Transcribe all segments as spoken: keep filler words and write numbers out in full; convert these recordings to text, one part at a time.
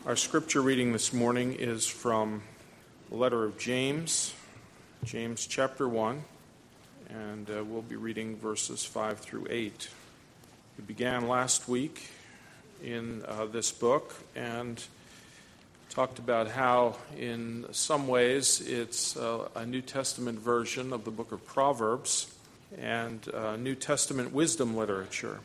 Our scripture reading this morning is from the letter of James, James chapter one, and uh, we'll be reading verses five through eight. We began last week in uh, this book and talked about how in some ways it's uh, a New Testament version of the book of Proverbs and uh, New Testament wisdom literature.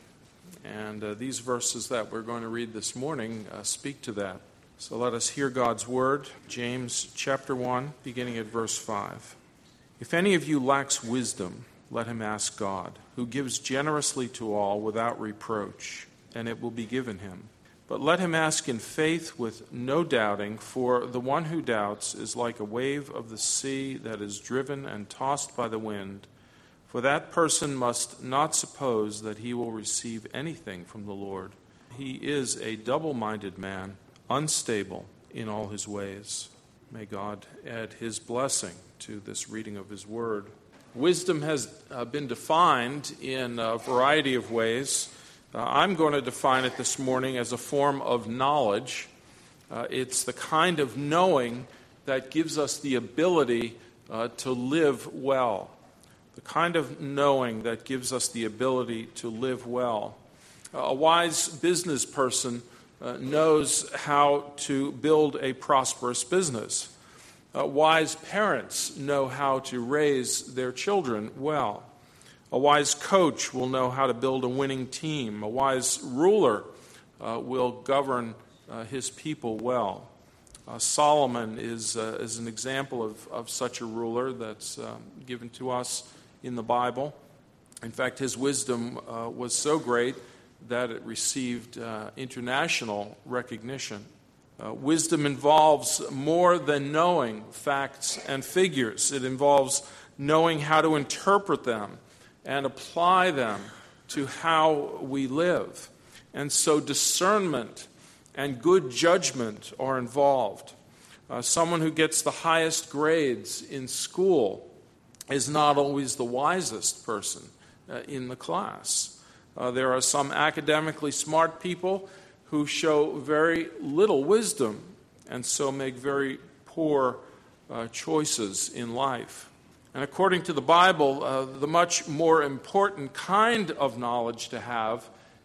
And uh, these verses that we're going to read this morning uh, speak to that. So let us hear God's word, James chapter one, beginning at verse five. If any of you lacks wisdom, let him ask God, who gives generously to all without reproach, and it will be given him. But let him ask in faith with no doubting, for the one who doubts is like a wave of the sea that is driven and tossed by the wind. For that person must not suppose that he will receive anything from the Lord. He is a double-minded man, unstable in all his ways. May God add his blessing to this reading of his word. Wisdom has uh, been defined in a variety of ways. Uh, I'm going to define it this morning as a form of knowledge. Uh, it's the kind of knowing that gives us the ability uh, to live well. The kind of knowing that gives us the ability to live well. Uh, a wise business person Uh, knows how to build a prosperous business. Uh, wise parents know how to raise their children well. A wise coach will know how to build a winning team. A wise ruler uh, will govern uh, his people well. Uh, Solomon is, uh, is an example of, of such a ruler that's uh, given to us in the Bible. In fact, his wisdom uh, was so great that it received uh, international recognition. Uh, wisdom involves more than knowing facts and figures. It involves knowing how to interpret them and apply them to how we live. And so discernment and good judgment are involved. Uh, someone who gets the highest grades in school is not always the wisest person uh, in the class. Uh, there are some academically smart people who show very little wisdom and so make very poor uh, choices in life. And according to the Bible, uh, the much more important kind of knowledge to have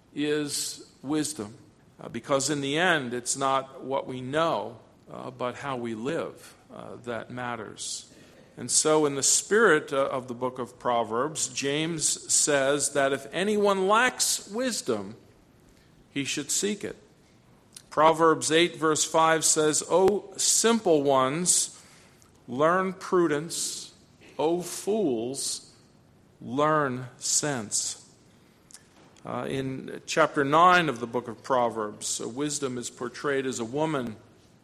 is wisdom. Uh, because in the end, it's not what we know, uh, but how we live uh, that matters. And so in the spirit uh, of the book of Proverbs, James says that if anyone lacks wisdom, he should seek it. Proverbs eight verse five says, O simple ones, learn prudence. O fools, learn sense. Uh, in chapter nine of the book of Proverbs, uh, wisdom is portrayed as a woman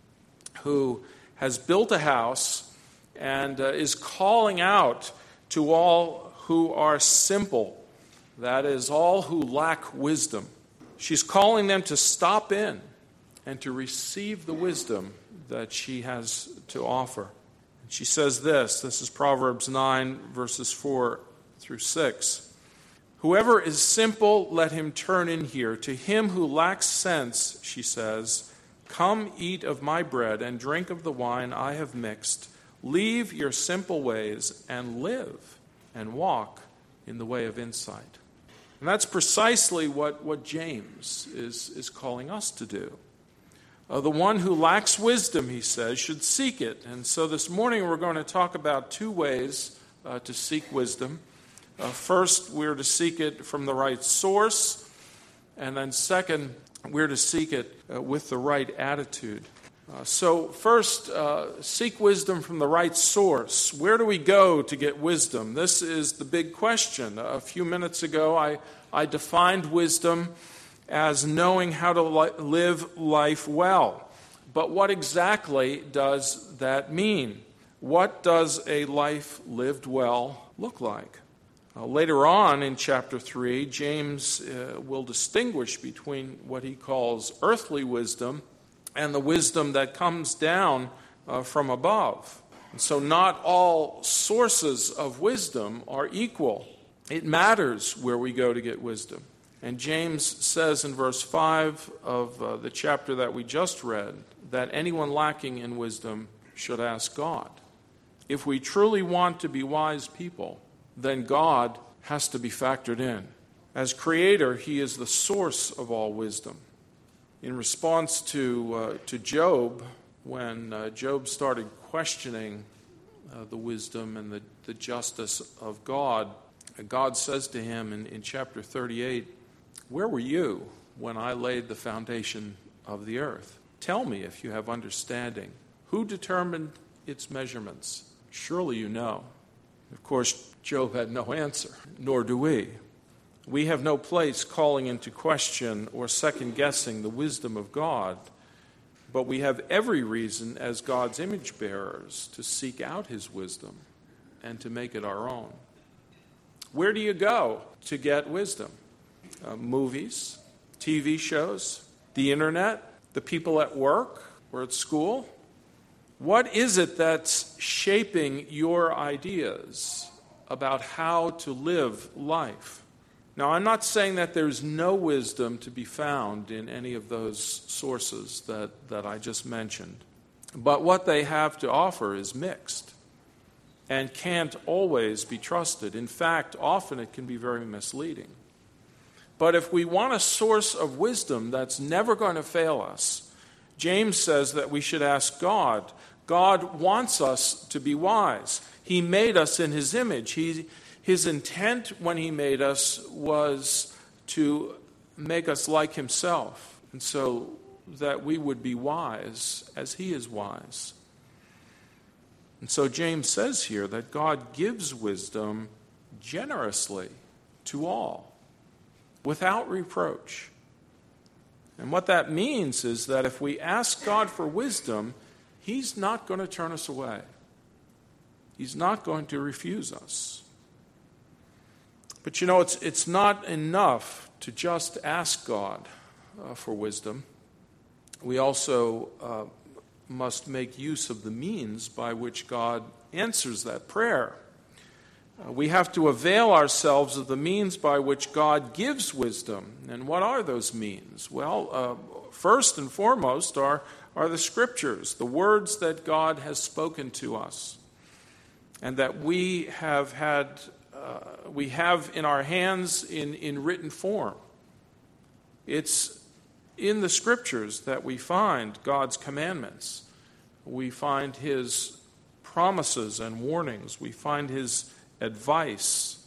who has built a house and uh, is calling out to all who are simple, that is, all who lack wisdom. She's calling them to stop in and to receive the wisdom that she has to offer. She says this, this is Proverbs nine, verses four through six. Whoever is simple, let him turn in here. To him who lacks sense, she says, come eat of my bread and drink of the wine I have mixed. Leave your simple ways and live and walk in the way of insight. And that's precisely what, what James is, is calling us to do. Uh, the one who lacks wisdom, he says, should seek it. And so this morning we're going to talk about two ways uh, to seek wisdom. Uh, first, we're to seek it from the right source. And then second, we're to seek it uh, with the right attitude. Uh, so first, uh, seek wisdom from the right source. Where do we go to get wisdom? This is the big question. A few minutes ago, I, I defined wisdom as knowing how to li- live life well. But what exactly does that mean? What does a life lived well look like? Uh, later on in chapter three, James uh, will distinguish between what he calls earthly wisdom and the wisdom that comes down uh, from above. And so not all sources of wisdom are equal. It matters where we go to get wisdom. And James says in verse five of uh, the chapter that we just read that anyone lacking in wisdom should ask God. If we truly want to be wise people, then God has to be factored in. As creator, he is the source of all wisdom. In response to, uh, to Job, when uh, Job started questioning uh, the wisdom and the, the justice of God, God says to him in, in chapter thirty-eight, "Where were you when I laid the foundation of the earth? Tell me if you have understanding. Who determined its measurements? Surely you know." Of course, Job had no answer, nor do we. We have no place calling into question or second-guessing the wisdom of God, but we have every reason as God's image bearers to seek out his wisdom and to make it our own. Where do you go to get wisdom? Uh, movies, T V shows, the internet, the people at work or at school? What is it that's shaping your ideas about how to live life? Now, I'm not saying that there's no wisdom to be found in any of those sources that, that I just mentioned. But what they have to offer is mixed and can't always be trusted. In fact, often it can be very misleading. But if we want a source of wisdom that's never going to fail us, James says that we should ask God. God wants us to be wise. He made us in his image. He, his intent when he made us was to make us like himself, and so that we would be wise as he is wise. And so James says here that God gives wisdom generously to all, without reproach. And what that means is that if we ask God for wisdom, he's not going to turn us away. He's not going to refuse us. But you know, it's, it's not enough to just ask God uh, for wisdom. We also uh, must make use of the means by which God answers that prayer. Uh, we have to avail ourselves of the means by which God gives wisdom. And what are those means? Well, uh, first and foremost are, are the Scriptures, the words that God has spoken to us, and that we have had, uh, we have in our hands in, in written form. It's in the Scriptures that we find God's commandments. We find his promises and warnings. We find his advice.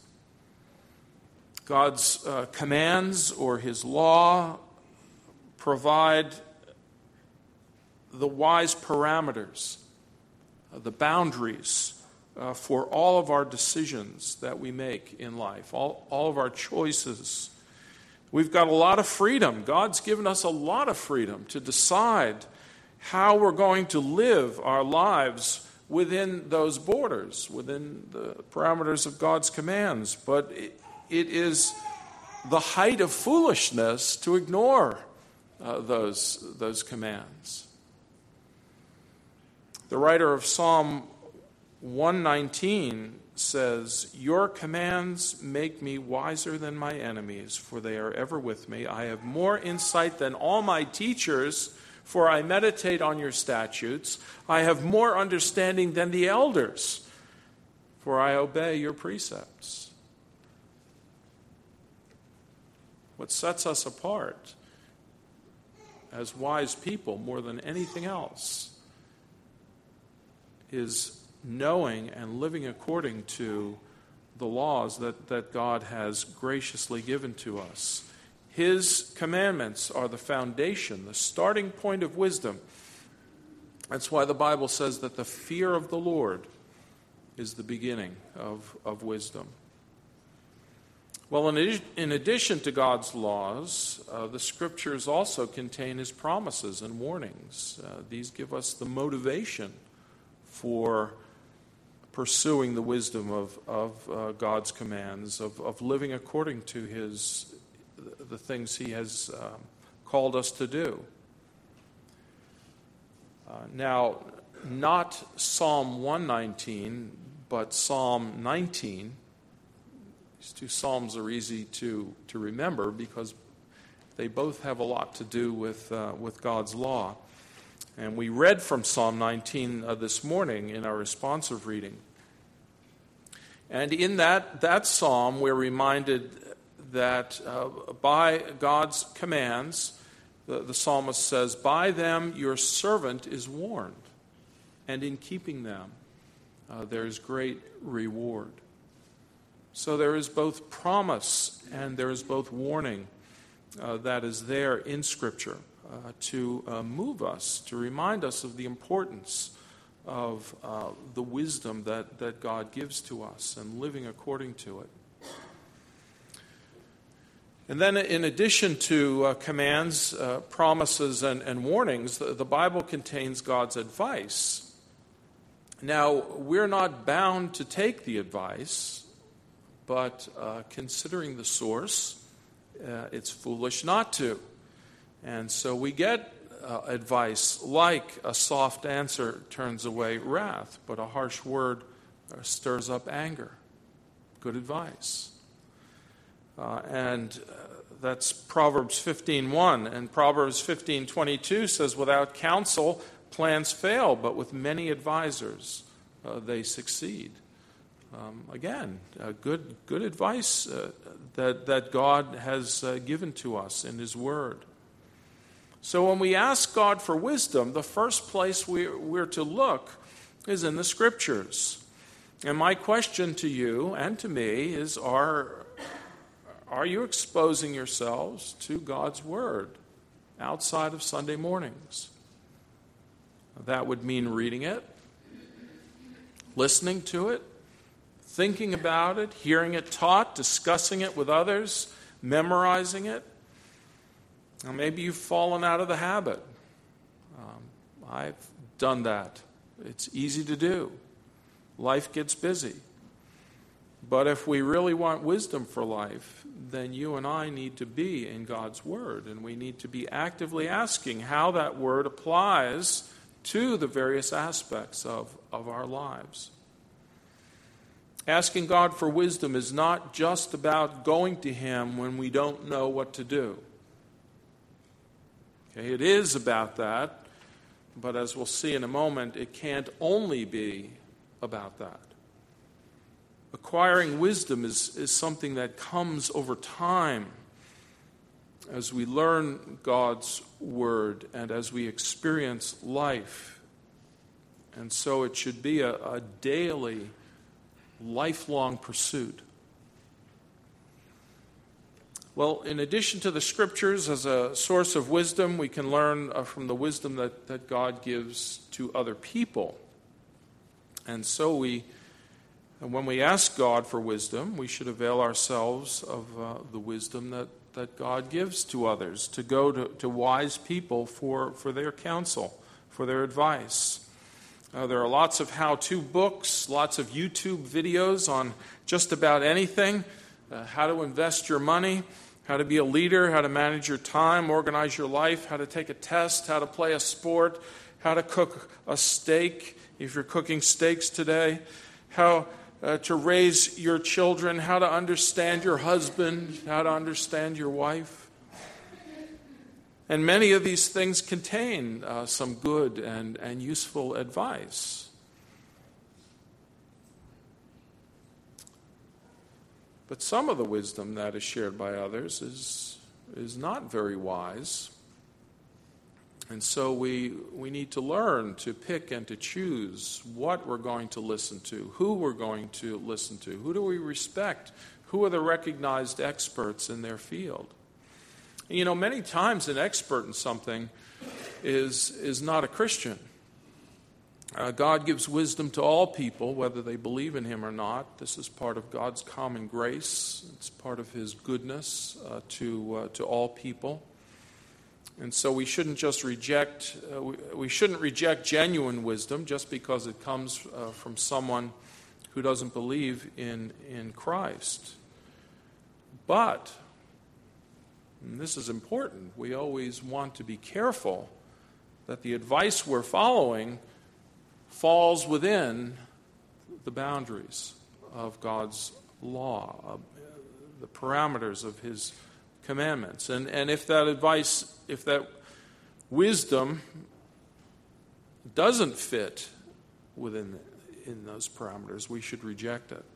God's uh, commands or his law provide the wise parameters, uh, the boundaries uh, for all of our decisions that we make in life, all, all of our choices. We've got a lot of freedom. God's given us a lot of freedom to decide how we're going to live our lives within those borders, within the parameters of God's commands. But it, it is the height of foolishness to ignore uh, those, those commands. The writer of Psalm one nineteen says, "Your commands make me wiser than my enemies, for they are ever with me. I have more insight than all my teachers, for I meditate on your statutes. I have more understanding than the elders, for I obey your precepts." What sets us apart as wise people more than anything else is knowing and living according to the laws that, that God has graciously given to us. His commandments are the foundation, the starting point of wisdom. That's why the Bible says that the fear of the Lord is the beginning of, of wisdom. Well, in, in addition to God's laws, uh, the Scriptures also contain his promises and warnings. Uh, these give us the motivation for pursuing the wisdom of, of uh, God's commands, of, of living according to his the things he has um, called us to do. Uh, now, not Psalm one nineteen, but Psalm nineteen. These two psalms are easy to, to remember because they both have a lot to do with, uh, with God's law. And we read from Psalm nineteen uh, this morning in our responsive reading. And in that, that psalm, we're reminded that uh, by God's commands, the, the psalmist says, "By them your servant is warned, and in keeping them uh, there is great reward." So there is both promise and there is both warning uh, that is there in Scripture uh, to uh, move us, to remind us of the importance of uh, the wisdom that, that God gives to us and living according to it. And then in addition to uh, commands, uh, promises, and, and warnings, the, the Bible contains God's advice. Now, we're not bound to take the advice, but uh, considering the source, uh, it's foolish not to. And so we get uh, advice like a soft answer turns away wrath, but a harsh word uh, stirs up anger. Good advice. Uh, and uh, that's Proverbs fifteen one. And Proverbs fifteen twenty-two says, "Without counsel, plans fail, but with many advisors, uh, they succeed." Um, again, uh, good good advice uh, that, that God has uh, given to us in His Word. So when we ask God for wisdom, the first place we're, we're to look is in the Scriptures. And my question to you and to me is, are, are you exposing yourselves to God's Word outside of Sunday mornings? That would mean reading it, listening to it, thinking about it, hearing it taught, discussing it with others, memorizing it. Now, maybe you've fallen out of the habit. Um, I've done that. It's easy to do. Life gets busy. But if we really want wisdom for life, then you and I need to be in God's Word, and we need to be actively asking how that Word applies to the various aspects of, of our lives. Asking God for wisdom is not just about going to Him when we don't know what to do. Okay, it is about that, but as we'll see in a moment, it can't only be about that. Acquiring wisdom is, is something that comes over time as we learn God's Word and as we experience life. And so it should be a, a daily, lifelong pursuit. Well, in addition to the Scriptures as a source of wisdom, we can learn uh, from the wisdom that, that God gives to other people. And so we, when we ask God for wisdom, we should avail ourselves of uh, the wisdom that, that God gives to others, to go to, to wise people for, for their counsel, for their advice. Uh, there are lots of how-to books, lots of YouTube videos on just about anything, uh, how to invest your money, how to be a leader, how to manage your time, organize your life, how to take a test, how to play a sport, how to cook a steak, if you're cooking steaks today, how uh, to raise your children, how to understand your husband, how to understand your wife. And many of these things contain uh, some good and, and useful advice. But some of the wisdom that is shared by others is, is not very wise. And so we, we need to learn to pick and to choose what we're going to listen to, who we're going to listen to, who do we respect, who are the recognized experts in their field. And, you know, many times an expert in something is, is not a Christian. Uh, God gives wisdom to all people, whether they believe in Him or not. This is part of God's common grace. It's part of His goodness uh, to uh, to all people. And so we shouldn't just reject. Uh, we, we shouldn't reject genuine wisdom just because it comes uh, from someone who doesn't believe in in Christ. But, and this is important, we always want to be careful that the advice we're following falls within the boundaries of God's law, uh, the parameters of His commandments. And, and if that advice, if that wisdom doesn't fit within in those parameters, we should reject it.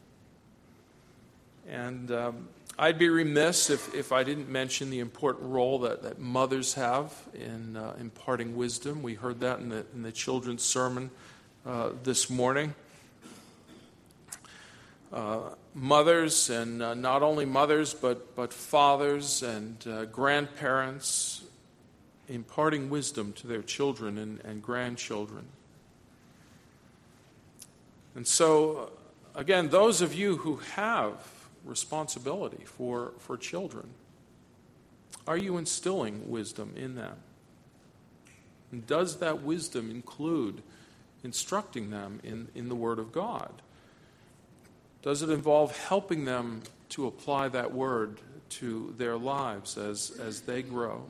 And um, I'd be remiss if, if I didn't mention the important role that, that mothers have in uh, imparting wisdom. We heard that in the, in the children's sermon uh, this morning. Uh, mothers, and uh, not only mothers, but, but fathers and uh, grandparents, imparting wisdom to their children and, and grandchildren. And so, again, those of you who have responsibility for, for children, are you instilling wisdom in them? And does that wisdom include instructing them in, in the Word of God? Does it involve helping them to apply that Word to their lives as, as they grow?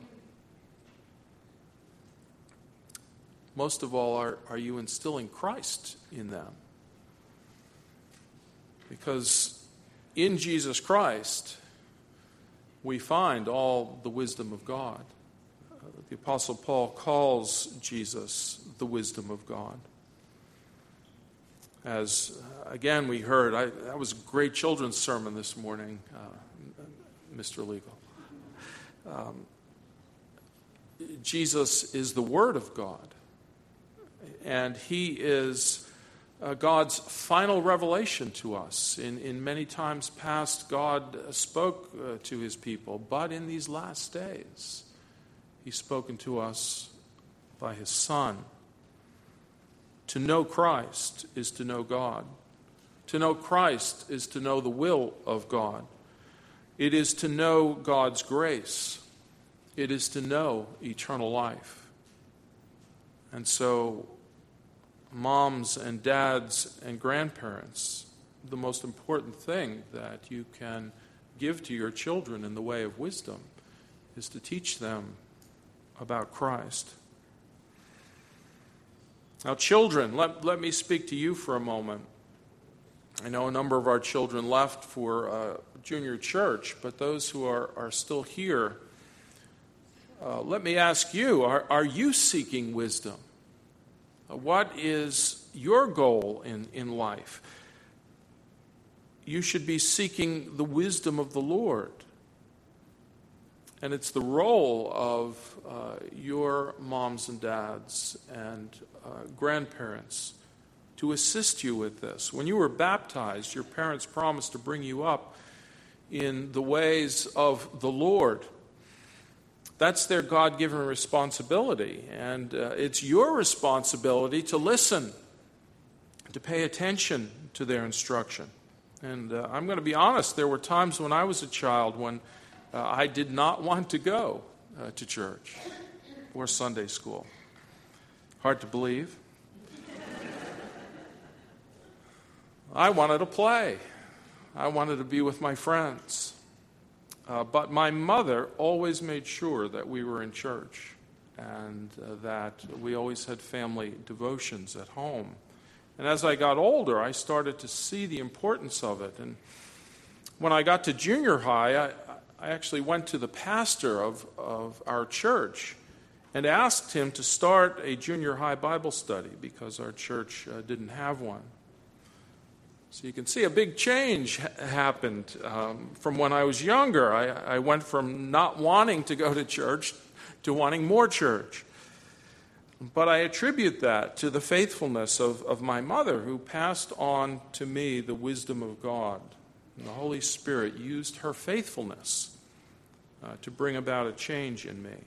Most of all, are, are you instilling Christ in them? Because in Jesus Christ, we find all the wisdom of God. Uh, the Apostle Paul calls Jesus the wisdom of God. As, uh, again, we heard, I, that was a great children's sermon this morning, uh, Mister Legal. Um, Jesus is the Word of God, and He is Uh, God's final revelation to us. In, in many times past, God spoke uh, to His people, but in these last days, He's spoken to us by His Son. To know Christ is to know God. To know Christ is to know the will of God. It is to know God's grace. It is to know eternal life. And so, moms and dads and grandparents, the most important thing that you can give to your children in the way of wisdom is to teach them about Christ. Now, children, let, let me speak to you for a moment. I know a number of our children left for uh, junior church, but those who are, are still here, uh, let me ask you, are, are you seeking wisdom? What is your goal in, in life? You should be seeking the wisdom of the Lord. And it's the role of uh, your moms and dads and uh, grandparents to assist you with this. When you were baptized, your parents promised to bring you up in the ways of the Lord. That's their God-given responsibility, and uh, it's your responsibility to listen, to pay attention to their instruction. And uh, I'm going to be honest, there were times when I was a child when uh, I did not want to go uh, to church or Sunday school. Hard to believe. I wanted to play. I wanted to be with my friends. Uh, but my mother always made sure that we were in church and uh, that we always had family devotions at home. And as I got older, I started to see the importance of it. And when I got to junior high, I, I actually went to the pastor of, of our church and asked him to start a junior high Bible study because our church uh, didn't have one. So you can see a big change ha- happened um, from when I was younger. I, I went from not wanting to go to church to wanting more church. But I attribute that to the faithfulness of, of my mother, who passed on to me the wisdom of God. And the Holy Spirit used her faithfulness uh, to bring about a change in me.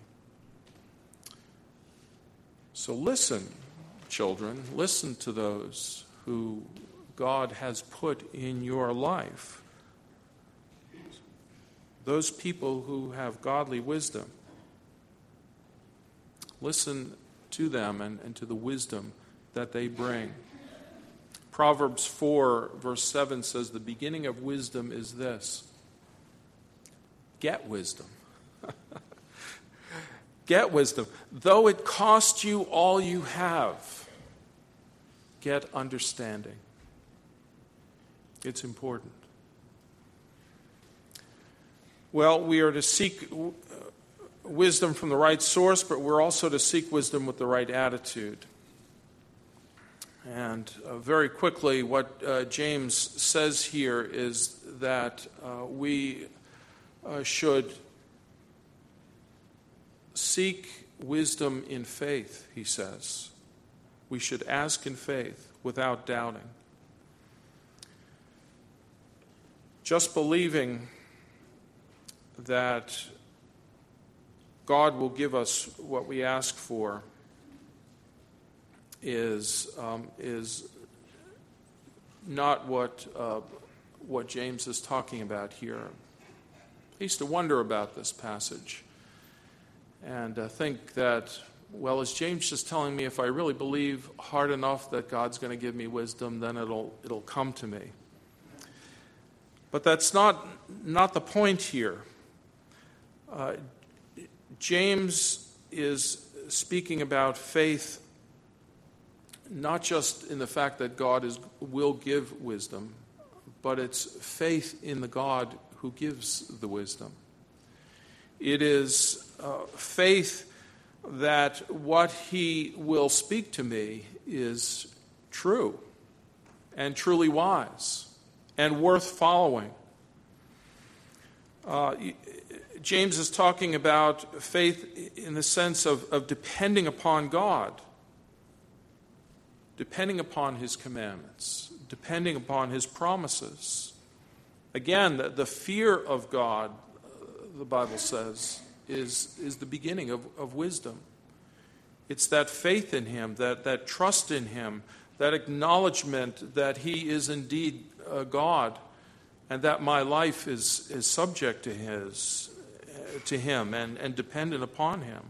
So listen, children, listen to those who God has put in your life. Those people who have godly wisdom. Listen to them and, and to the wisdom that they bring. Proverbs four, verse seven says, the beginning of wisdom is this. Get wisdom. Get wisdom. Though it cost you all you have, get understanding. It's important. Well, we are to seek wisdom from the right source, but we're also to seek wisdom with the right attitude. And uh, very quickly, what uh, James says here is that uh, we uh, should seek wisdom in faith, he says. We should ask in faith without doubting. Just believing that God will give us what we ask for is um, is not what uh, what James is talking about here. I used to wonder about this passage and uh, think that, well, is James just telling me if I really believe hard enough that God's going to give me wisdom, then it'll it'll come to me? But that's not not the point here. Uh, James is speaking about faith not just in the fact that God is, will give wisdom, but it's faith in the God who gives the wisdom. It is uh, faith that what he will speak to me is true and truly wise and worth following. Uh, James is talking about faith in the sense of, of depending upon God, depending upon his commandments, depending upon his promises. Again, the, the fear of God, uh, the Bible says, is, is the beginning of, of wisdom. It's that faith in him, that, that trust in him, that acknowledgement that he is indeed uh, God, and that my life is, is subject to his, uh, to him and, and dependent upon him.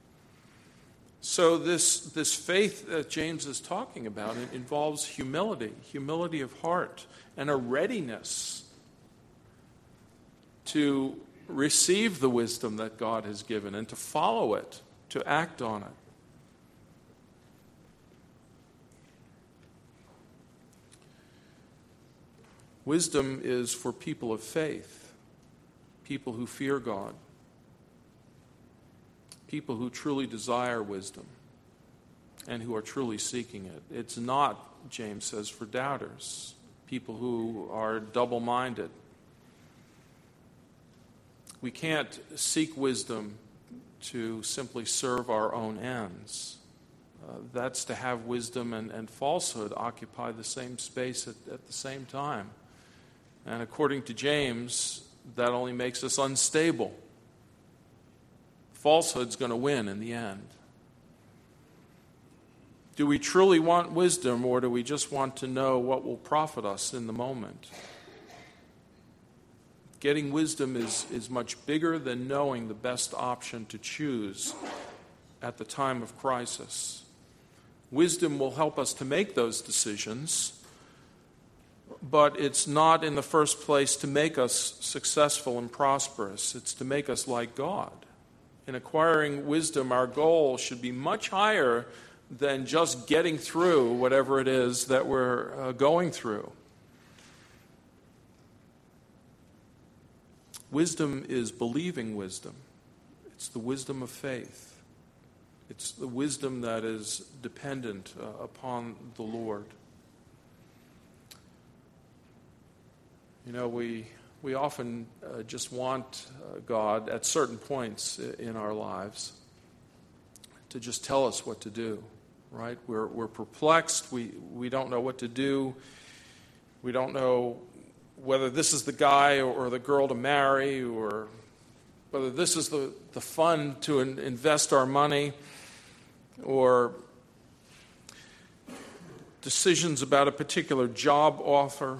So this, this faith that James is talking about, it involves humility, humility of heart, and a readiness to receive the wisdom that God has given and to follow it, to act on it. Wisdom is for people of faith, people who fear God, people who truly desire wisdom and who are truly seeking it. It's not, James says, for doubters, people who are double-minded. We can't seek wisdom to simply serve our own ends. Uh, that's to have wisdom and, and falsehood occupy the same space at, at the same time. And according to James, that only makes us unstable. Falsehood's going to win in the end. Do we truly want wisdom, or do we just want to know what will profit us in the moment? Getting wisdom is, is much bigger than knowing the best option to choose at the time of crisis. Wisdom will help us to make those decisions, but it's not in the first place to make us successful and prosperous. It's to make us like God. In acquiring wisdom, our goal should be much higher than just getting through whatever it is that we're uh, going through. Wisdom is believing wisdom. It's the wisdom of faith. It's the wisdom that is dependent uh, upon the Lord. You know, we we often uh, just want uh, God at certain points in our lives to just tell us what to do, right? We're we're perplexed. We we don't know what to do. We don't know whether this is the guy or the girl to marry, or whether this is the, the fund to in, invest our money, or decisions about a particular job offer.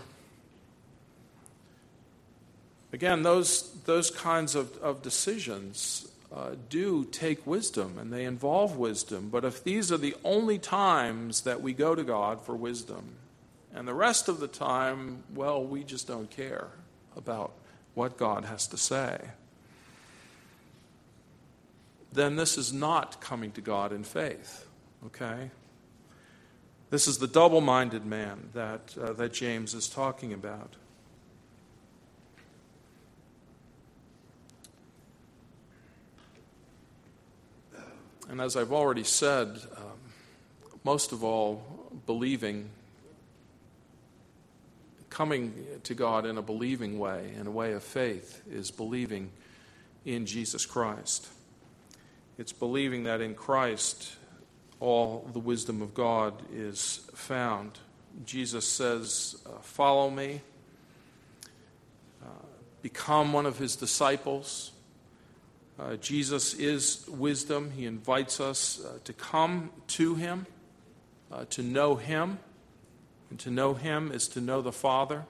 Again, those those kinds of, of decisions uh, do take wisdom, and they involve wisdom. But if these are the only times that we go to God for wisdom, and the rest of the time, well, we just don't care about what God has to say, then this is not coming to God in faith, okay? This is the double-minded man that uh, that James is talking about. And as I've already said, um, most of all, believing, coming to God in a believing way, in a way of faith, is believing in Jesus Christ. It's believing that in Christ all the wisdom of God is found. Jesus says, uh, follow me, uh, become one of his disciples. Uh, Jesus is wisdom. He invites us uh, to come to him, uh, to know him, and to know him is to know the Father.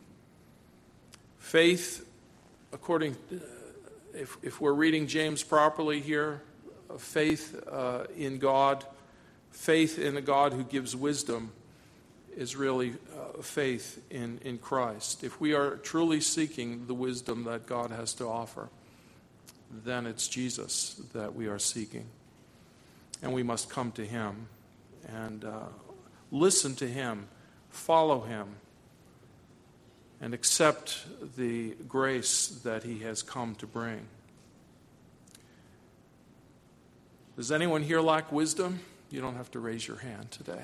Faith, according, uh, if, if we're reading James properly here, uh, faith uh, in God, faith in a God who gives wisdom is really uh, faith in, in Christ. If we are truly seeking the wisdom that God has to offer, then it's Jesus that we are seeking. And we must come to him and uh, listen to him, follow him, and accept the grace that he has come to bring. Does anyone here lack wisdom? You don't have to raise your hand today.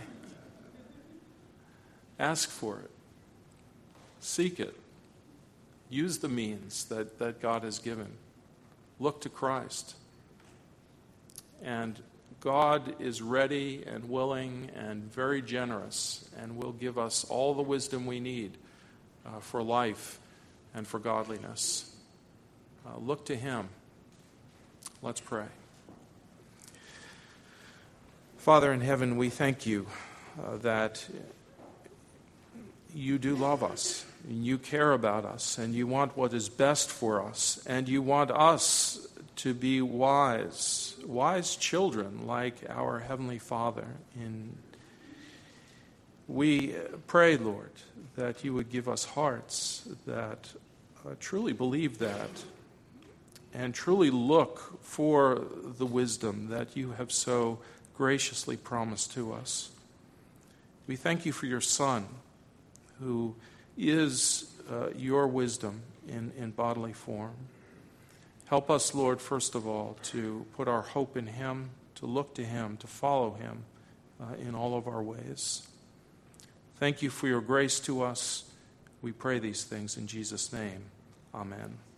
Ask for it. Seek it. Use the means that, that God has given. Look to Christ. And God is ready and willing and very generous and will give us all the wisdom we need uh, for life and for godliness. Uh, look to him. Let's pray. Father in heaven, we thank you uh, that you do love us, and you care about us, and you want what is best for us, and you want us to be wise, wise children like our Heavenly Father. And we pray, Lord, that you would give us hearts that uh, truly believe that and truly look for the wisdom that you have so graciously promised to us. We thank you for your Son, who is uh, your wisdom in, in bodily form. Help us, Lord, first of all, to put our hope in him, to look to him, to follow him uh, in all of our ways. Thank you for your grace to us. We pray these things in Jesus' name. Amen.